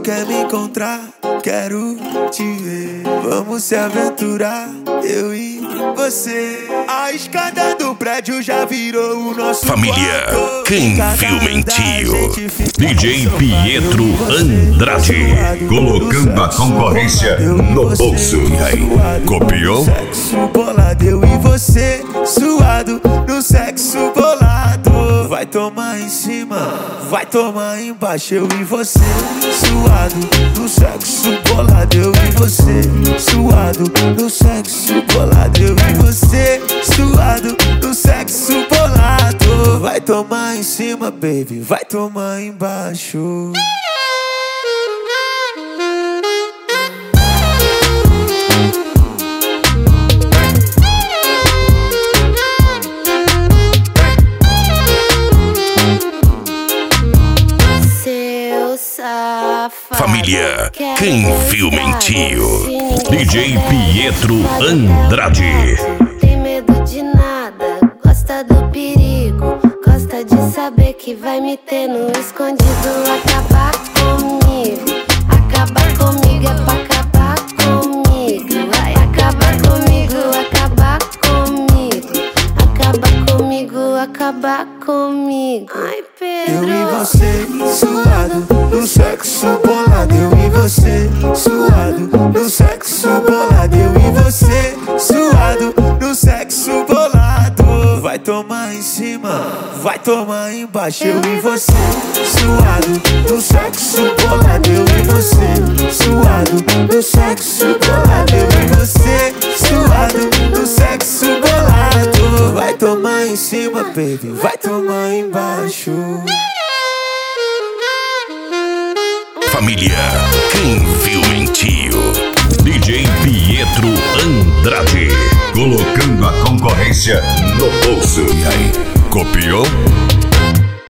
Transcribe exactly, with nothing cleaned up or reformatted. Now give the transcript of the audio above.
quer me encontrar, quero te ver. Vamos se aventurar, eu e você. A escada do prédio já virou o nosso família. Quarto. Quem viu mentiu? D J Pietro Andrade, colocando a concorrência no bolso. E aí, copiou? Sexo bolado, eu e você, suado no sexo bolado. Vai tomar em cima, vai tomar embaixo, eu e você, suado no sexo bolado, eu e você, suado no sexo bolado, eu e você, suado no sexo bolado. Vai tomar em cima, baby, vai tomar embaixo. Família, quem viu mentiu? D J Pietro Andrade. Tem medo de nada, gosta do perigo, gosta de saber que vai me ter no escondido. Acabar comigo, acabar comigo é pra acabar comigo. Vai acabar comigo, acabar comigo, acabar comigo, acabar comigo. Ai, Pedro. Eu e você, suado no sexo bolado, eu e você, suado no sexo bolado, eu e você, suado no sexo bolado. Vai tomar em cima, vai tomar embaixo, eu e você, suado no sexo bolado, eu e você, suado no sexo bolado, eu e você, suado no sexo bolado. Vai tomar em cima, baby, vai tomar embaixo. Família, quem viu mentiu? D J Pietro Andrade, colocando a concorrência no bolso. E aí, copiou?